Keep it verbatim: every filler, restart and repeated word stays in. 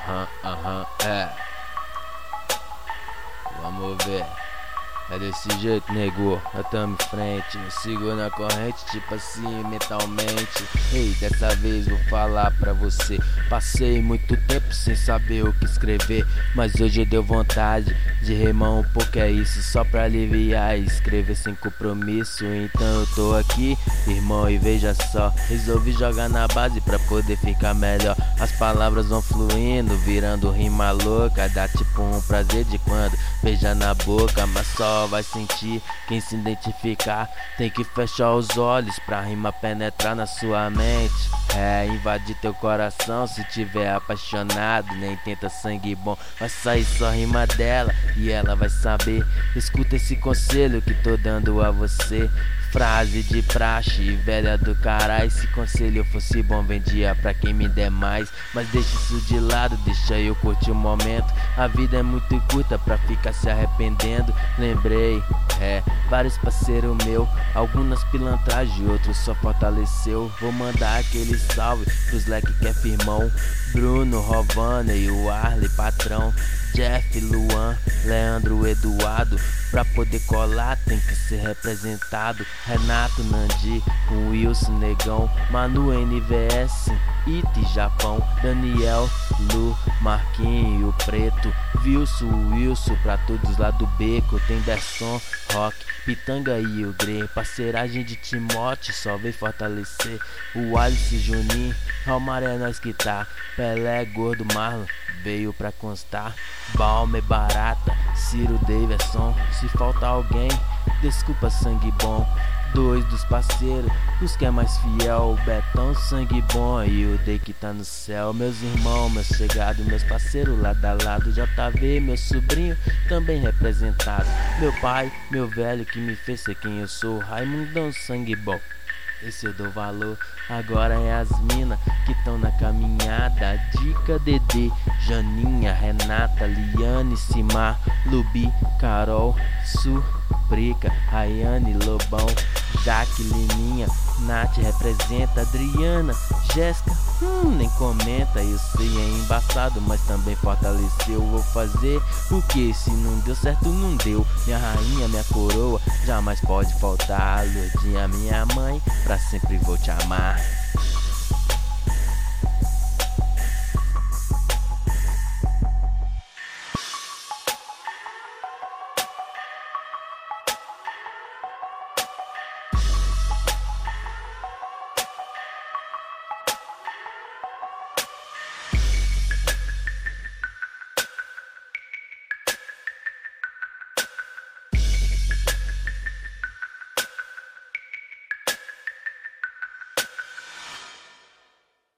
Aham, aham, é. Vamos ver. É desse jeito, nego, eu tamo em frente. Eu sigo na corrente, tipo assim, mentalmente. Ei, dessa vez vou falar pra você. Passei muito tempo sem saber o que escrever, mas hoje deu vontade de rimar um pouco, é isso, só pra aliviar e escrever sem compromisso. Então eu tô aqui, irmão, e veja só, resolvi jogar na base pra poder ficar melhor. As palavras vão fluindo, virando rima louca. Dá tipo um prazer de quando beija na boca, mas só vai sentir quem se identificar. Tem que fechar os olhos pra rima penetrar na sua mente. É, invadir teu coração se tiver apaixonado. Nem tenta sangue bom, vai sair só rima dela e ela vai saber. Escuta esse conselho que tô dando a você. Frase de praxe, velha do caralho. Se conselho fosse bom, vendia pra quem me der mais. Mas deixa isso de lado, deixa eu curtir o momento. A vida é muito curta pra ficar se arrependendo. Lembrei, é, vários parceiros meu, algumas pilantragem, outros só fortaleceu. Vou mandar aquele salve pros leque que é firmão: Bruno, Rovana e o Arley, patrão. Jeff, Luan, Leandro, Eduardo. Pra poder colar tem que ser representado. Renato, Nandi, Wilson, Negão, Manu, N V S, Iti, Japão, Daniel, Lu, Marquinho, o Preto, Wilson, Wilson, pra todos lá do beco. Tem Derson, Rock, Pitanga e o Grey. Parceiragem de Timote só veio fortalecer. O Alice, Juninho, Almar é nós que tá. Pelé, Gordo, Marlon veio pra constar. Balmer, Barata, Ciro, Davidson. Se falta alguém, desculpa, sangue bom. Dois dos parceiros, os que é mais fiel, Betão, sangue bom e o Day que tá no céu. Meus irmãos, meus chegados, meus parceiros lado a lado. J V, meu sobrinho, também representado. Meu pai, meu velho que me fez ser quem eu sou. Raimundão, sangue bom, esse eu dou valor. Agora é as mina que tão na caminhada. Dica, Dedê, Janinha, Renata, Liane, Simar, Lubi, Carol, Su, Prica, Rayane, Lobão, Jaquelininha, Nath representa. Adriana, Jéssica, hum, nem comenta. Eu sei, é embaçado, mas também fortaleceu. Vou fazer o que? Se não deu certo, não deu. Minha rainha, minha coroa, jamais pode faltar. Lurdinha, minha mãe, pra sempre vou te amar.